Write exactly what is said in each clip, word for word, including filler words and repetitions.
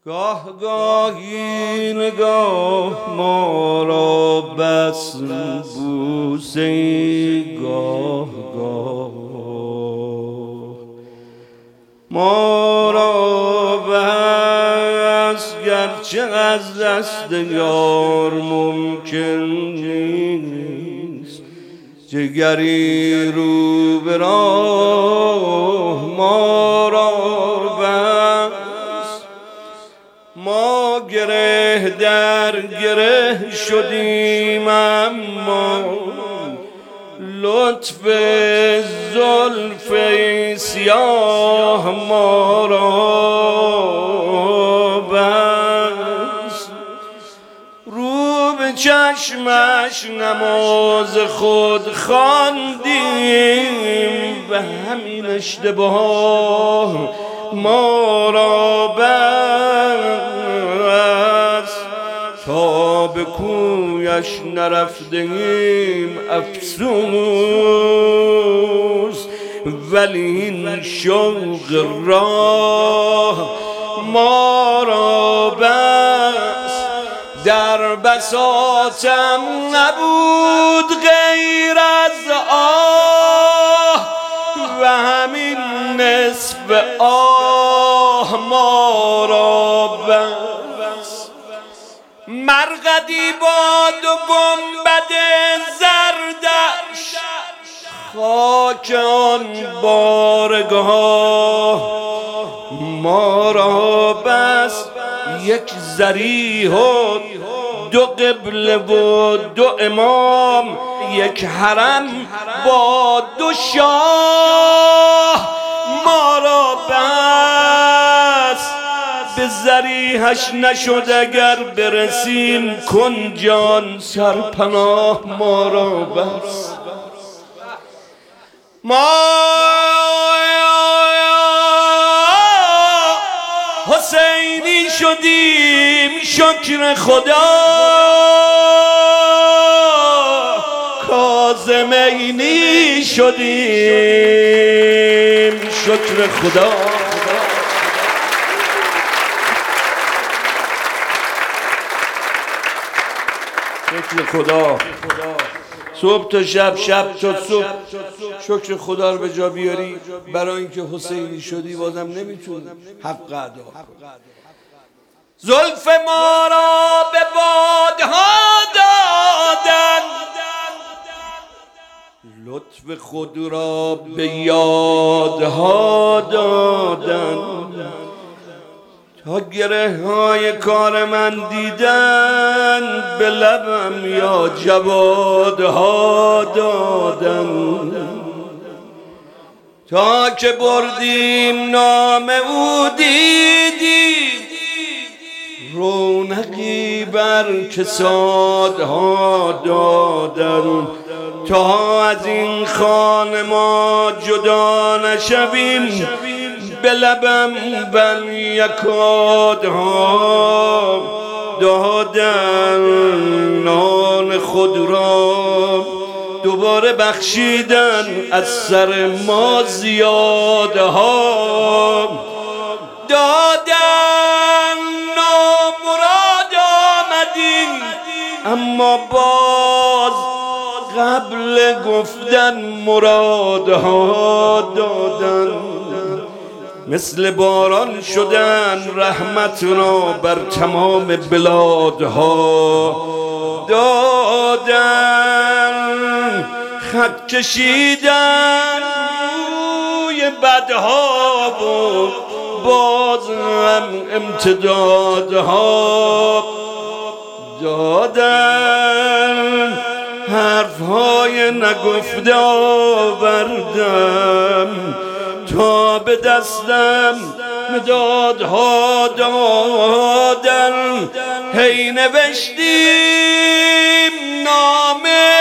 گاه گاهی نگاه ما را بس بوسه، گاه گاه ما را بس، گرچه از دست یار ممکن نیست جگری رو به راه ما را بس. ما گره در گره شدیم اما لطف زلف سیاه ما را بس. رو به چشمش نماز خود خواندیم و همین اشتباه ما را بس. تا به کویش نرفتیم افسوس، ولی این شوق راه ما را بس. در بساطم نبود غیر از آه و همین نصف آه ما را بس. مرقدی باد و گنبد زردش خاک آن بارگاه ما را بس. یک ذریح و دو قبله و دو امام، یک حرم با دو شاه ما را بس. به ذریحش نشد اگر برسیم کن جان سرپناه ما را بس. ما حسینی شدیم شکر خدا، کاظمینی شدیم شکر خدا. شکر خدا. صبح تا شب، شب تا صبح شکر خدا رو به جا بیاری. برای اینکه حسینی شدی بازم نمیتونی حق ادا کنی. زلف ما را به بادها دادن، لطف خود را به یادها دادن. تا گره های کار من دیدن به لبم یا جوادها دادن. تا که بردیم نام او دیدیم رونقی بر کسادها دادن. تا از این خانه ما جدا نشویم به لبم بل یکادها دادن. نان خود را دوباره بخشیدن، از سر ما زیادها دادن. نامراد آمدیم اما باز قبل گفتن مرادها دادن. مثل باران شدن رحمت را بر تمام بلادها دادن. خط کشیدن روی بدها و باز هم امتدادها دادن. حرفهای نگفته آوردم تا به دستم مدادها دادن. هی نوشتیم نامه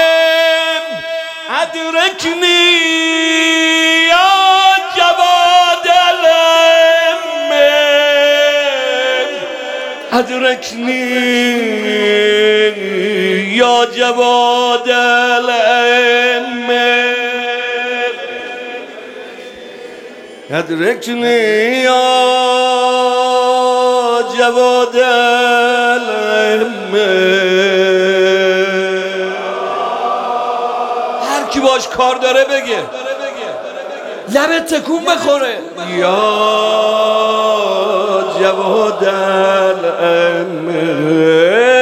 ادرکنی یا جواد الامه، ادرکنی یا جواد الامه، ادرکنی یا جواد الامه. هر کی باش کار داره بگه، لبت تکون بخوره. یا جواد الامه.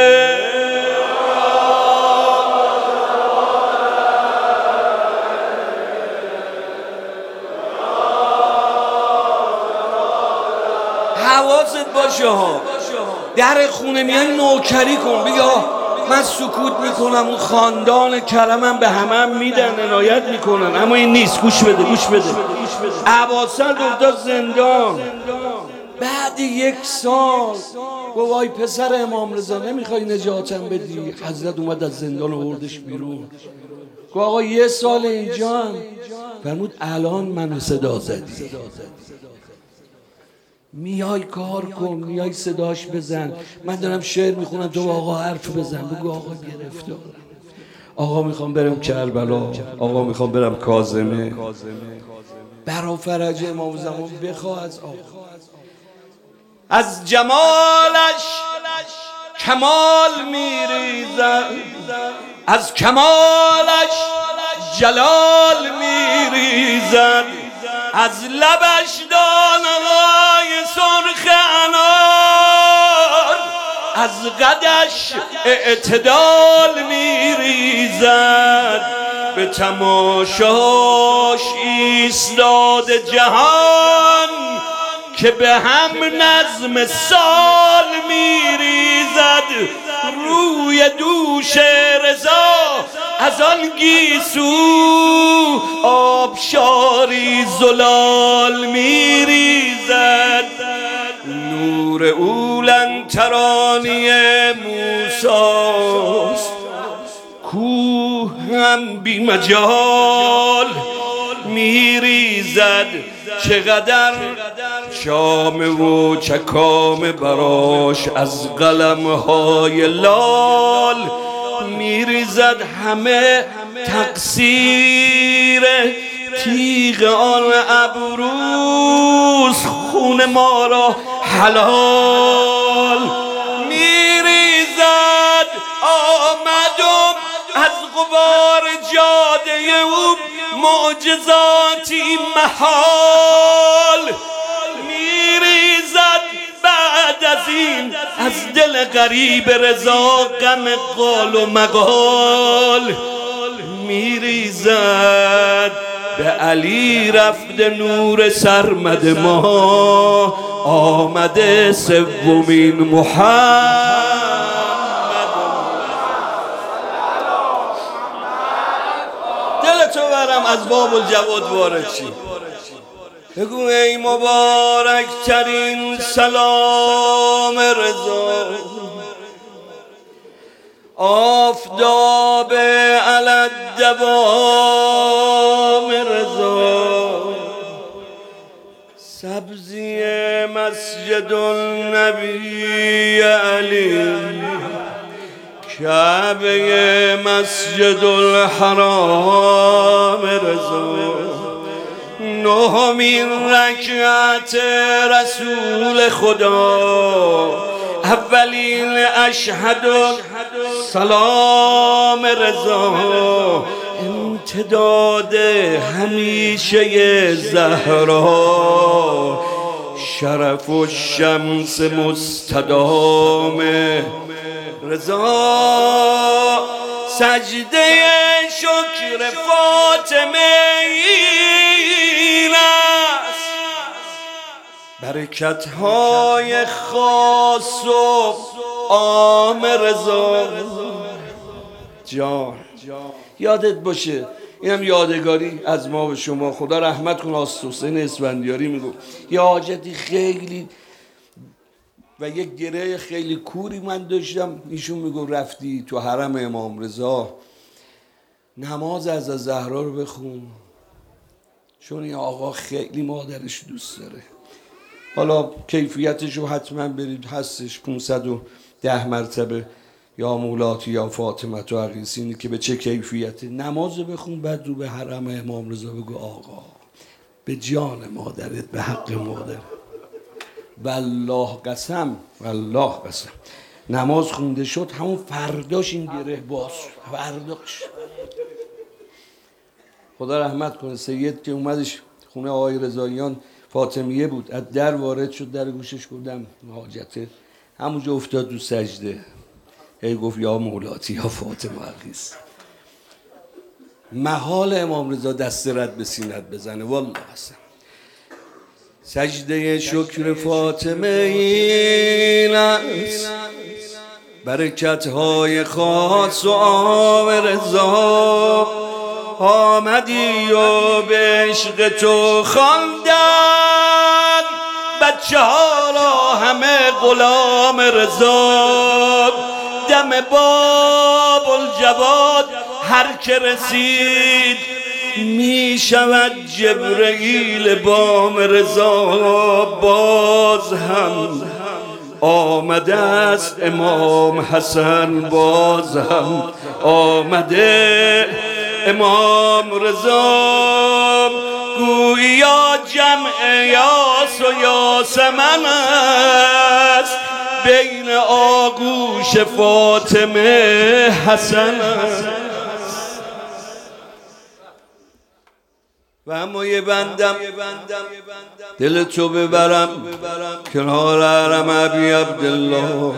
حواست باشه ها، در خونه میای نوکری کن، بگا من سکوت میکنم، اون خاندان کرمم به همه هم میدن، عنایت میکنن، اما این نیست. گوش بده گوش بده. عباسل افتاد زندان، بعد یک سال گفت وای پسر امام رضا نمیخوای نجاتم بدی؟ حضرت اومد از زندان آوردش بیرون. گفت آقا یه سال اینجا هم. فرمود الان منو صدا زدی، میای کار کن، میای صداش بزن. من دارم شعر میخونم تو آقا حرف بزن، بگو آقا گرفتارم، آقا میخوام برم کربلا، آقا میخوام برم کاظمه. برا فرج امام زمان بخواه از آقا. از جمالش کمال میریزد، از کمالش جلال میریزد، از لبش دانه‌های سرخ انار، از قدش اعتدال میریزد. به تماشاش ایستاده جهان که به هم نظم سال میریزد. روی دوش رضا از آن گیسو آبشاری زلال میریزد. نور او لن ترانی موساست، کوه هم بی مجال میریزد. چقدر شام و چکام براش از قلم‌های لال میریزد. همه تقصیر تیغ آن ابروز، خون ما را حلال میریزد. آمدم از غبار جاده او معجزاتی محال میریزد. بعد از این از دل غریب رضا غم قال و مقال میریزد. به علی رفته نور سرمد ما، آمده سومین محمد. دلتو برم از باب الجواد وارد شی، بگو ای مبارک ترین سلام رضا، آفتاب علی الدوام رضا، سبزی مسجد النبی علی، کعبه مسجد الحرام رضا، نهمین رکعت رسول خدا، اولین اشهد سلام رضا، امتداد همیشه زهرا، شرف و شمس مستدام رضا، سجده شکر فاطمه این است، برکت های خاص و عام رضا. جان یادت باشه، اینم یادگاری از ما به شما، خدا رحمت کنه. آست حسین اسفندیاری میگو یه حاجتی خیلی و یک گره خیلی کوری من داشتم، ایشون میگو رفتی تو حرم امام رضا نماز از زهرا رو بخون، چون این آقا خیلی مادرش دوست داره. حالا کیفیتش رو حتما برید، هستش پانصد و ده مرتبه یا مولاتی یا فاطمه و عقیسینی که به چه کیفیته. نماز بخون، بعد رو به حرم امام رضا بگو آقا به جان مادرت، به حق مادر والله قسم والله قسم نماز خونده شد همون فرداش این گره باز فرداش. خدا رحمت کنه سید که اومدش خونه آقای رضاییان فاطمیه بود، از در وارد شد، در گوشش گفتم حاجته، همونجا افتاد تو سجده، هی گفت یا مولاتی یا فاطمه عزیز. محال امام رضا دست رد به سینت بزنه والله قسم. سجده شکر فاطمه این است، برکت های خاص و آب رضا، آمدی و به عشق تو خواندن بچه ها را همه غلام رضا. دم باب الجواد هر که رسید می شود جبرئیل بام رضا. باز هم آمده است امام حسن، باز هم آمده امام رضا. گویا جمع یاس و یاسمن است، بین آغوش فاطمه حسن است. و اما یه بندم دل تو ببرم کنار حرم ابی عبدالله.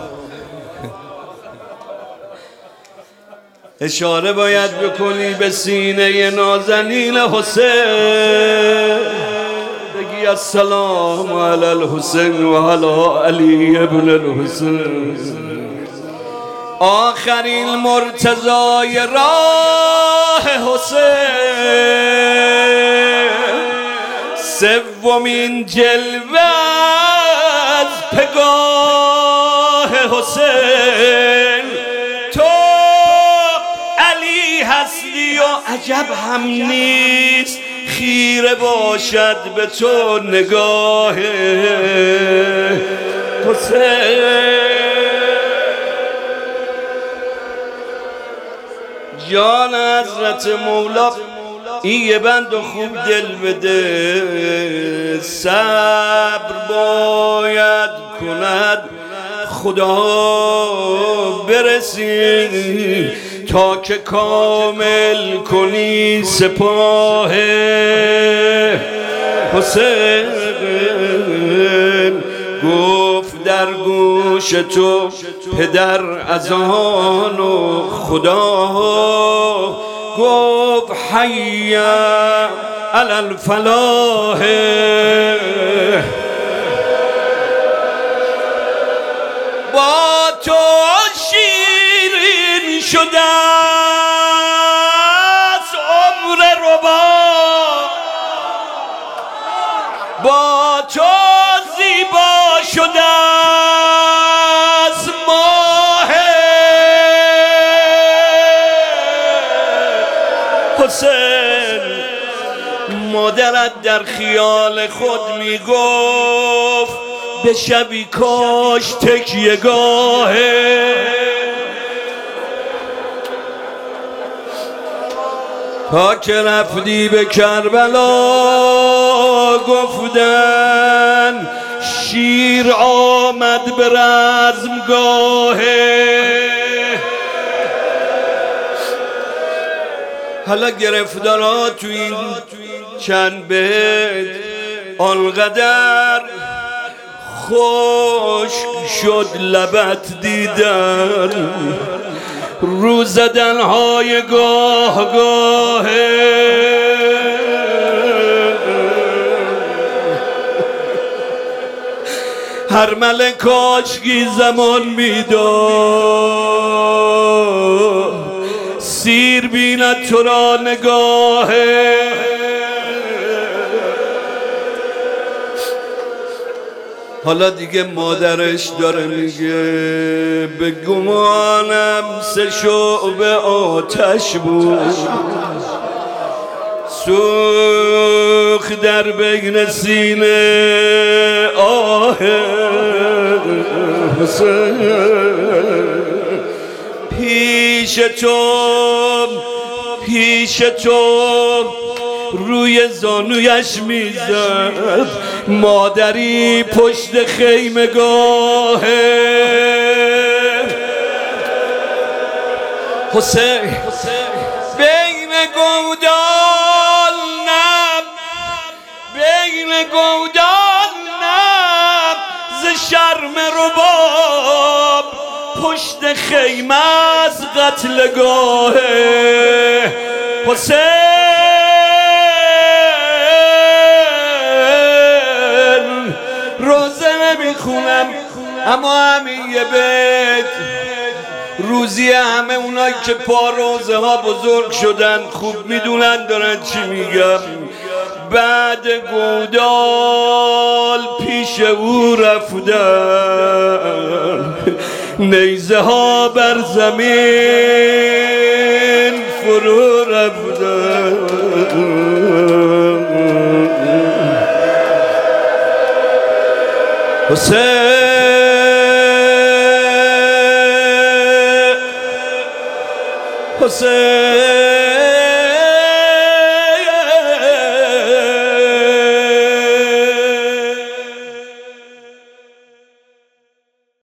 اشاره باید بکنی به سینه نازنین حسین، بگی السلام علی الحسین و علی علی ابن الحسین. آخرین مرتضای راه حسین، سومین جلوه از پگاه حسین. تو علی هستی و عجب هم نیست، خیره باشد به تو نگاه حسین. جان حضرت مولا این یه بند و خوب دل بده، صبر باید کند خدا برسی، تا که کامل کنی سپاه حسین. گفت در گوش تو پدر از آن و خدا، گفت حی علی الفلاح. با تو شیرین شده است عمر ربا، با تو زیبا شده است ماه حسین. مادرت در خیال خود می گفت به شبی کاش تکیه گاهه، تا که رفتی به کربلا گفتن شیر آمد به رزمگاهه. حالا گرفتارا تو این چند بیت آنقدر خشک شد لبت دیدن، رو زدن های گاه گاهه. هر ملک کاشکی زمان میداد، سیر بیند تو را نگاهه. حالا دیگه مادرش داره میگه به گمانم سه شعبه آتش بود، سوخ در بین سینه آه حسین. پیش تو پیش تو روی زانویش میزد. مادری پشت خیمگاه حسین بین گودال نم بین گودال نم ز شرم رباب پشت خیمه از قتلگاه حسین. روزه نمیخونم اما همین یه بیت روزی همه اونایی که پا روزه ها بزرگ شدن خوب میدونن دارن چی میگم. بعد گودال پیش او رفتن نیزه ها بر زمین فرو رفتن. حسین حسین